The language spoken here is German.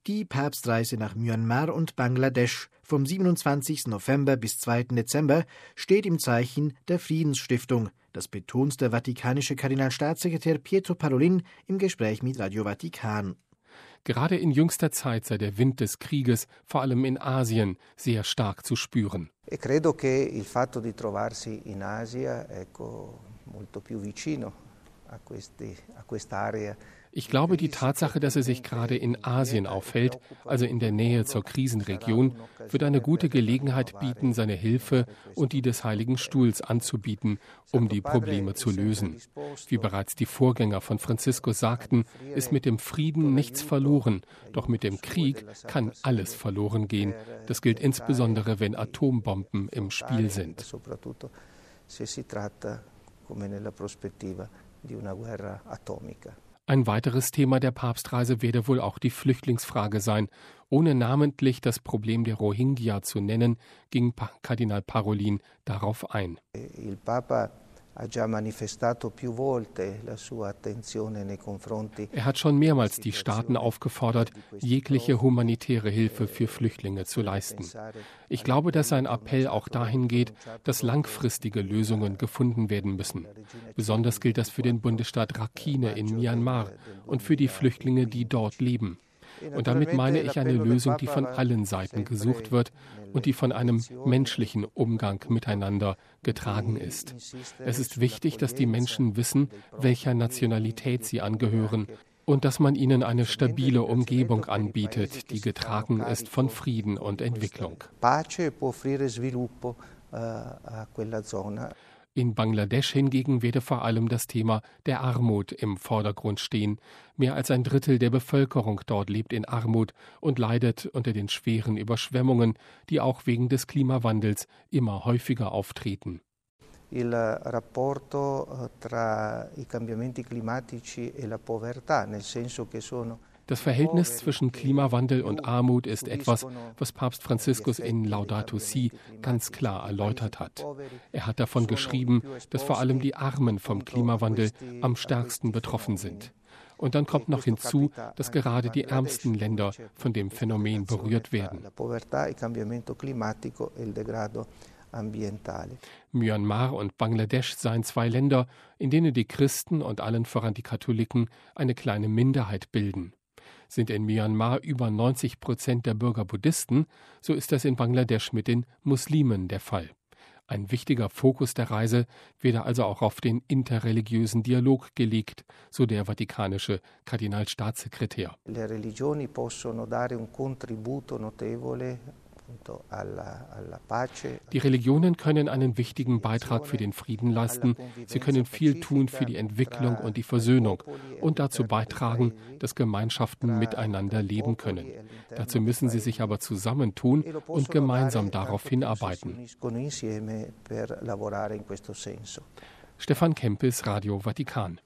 Die Papstreise nach Myanmar und Bangladesch vom 27. November bis 2. Dezember steht im Zeichen der Friedensstiftung. Das betont der vatikanische Kardinalstaatssekretär Pietro Parolin im Gespräch mit Radio Vatikan. Gerade in jüngster Zeit sei der Wind des Krieges, vor allem in Asien, sehr stark zu spüren. E credo che il fatto di trovarsi in Asia, molto più vicino a quest'area. Ich glaube, die Tatsache, dass er sich gerade in Asien aufhält, also in der Nähe zur Krisenregion, wird eine gute Gelegenheit bieten, seine Hilfe und die des Heiligen Stuhls anzubieten, um die Probleme zu lösen. Wie bereits die Vorgänger von Franziskus sagten, ist mit dem Frieden nichts verloren, doch mit dem Krieg kann alles verloren gehen. Das gilt insbesondere, wenn Atombomben im Spiel sind. Ein weiteres Thema der Papstreise werde wohl auch die Flüchtlingsfrage sein. Ohne namentlich das Problem der Rohingya zu nennen, ging Kardinal Parolin darauf ein. Er hat schon mehrmals die Staaten aufgefordert, jegliche humanitäre Hilfe für Flüchtlinge zu leisten. Ich glaube, dass sein Appell auch dahin geht, dass langfristige Lösungen gefunden werden müssen. Besonders gilt das für den Bundesstaat Rakhine in Myanmar und für die Flüchtlinge, die dort leben. Und damit meine ich eine Lösung, die von allen Seiten gesucht wird und die von einem menschlichen Umgang miteinander getragen ist. Es ist wichtig, dass die Menschen wissen, welcher Nationalität sie angehören und dass man ihnen eine stabile Umgebung anbietet, die getragen ist von Frieden und Entwicklung. In Bangladesch hingegen werde vor allem das Thema der Armut im Vordergrund stehen. Mehr als ein Drittel der Bevölkerung dort lebt in Armut und leidet unter den schweren Überschwemmungen, die auch wegen des Klimawandels immer häufiger auftreten. Il rapporto tra i cambiamenti climatici e la povertà, nel senso che sono. Das Verhältnis zwischen Klimawandel und Armut ist etwas, was Papst Franziskus in Laudato Si ganz klar erläutert hat. Er hat davon geschrieben, dass vor allem die Armen vom Klimawandel am stärksten betroffen sind. Und dann kommt noch hinzu, dass gerade die ärmsten Länder von dem Phänomen berührt werden. Myanmar und Bangladesch seien zwei Länder, in denen die Christen und allen voran die Katholiken eine kleine Minderheit bilden. Sind in Myanmar über 90% der Bürger Buddhisten, so ist das in Bangladesch mit den Muslimen der Fall. Ein wichtiger Fokus der Reise werde also auch auf den interreligiösen Dialog gelegt, so der vatikanische Kardinalstaatssekretär. Le religioni possono dare un contributo notevole. Die Religionen können einen wichtigen Beitrag für den Frieden leisten. Sie können viel tun für die Entwicklung und die Versöhnung und dazu beitragen, dass Gemeinschaften miteinander leben können. Dazu müssen sie sich aber zusammentun und gemeinsam darauf hinarbeiten. Stefan Kempis, Radio Vatikan.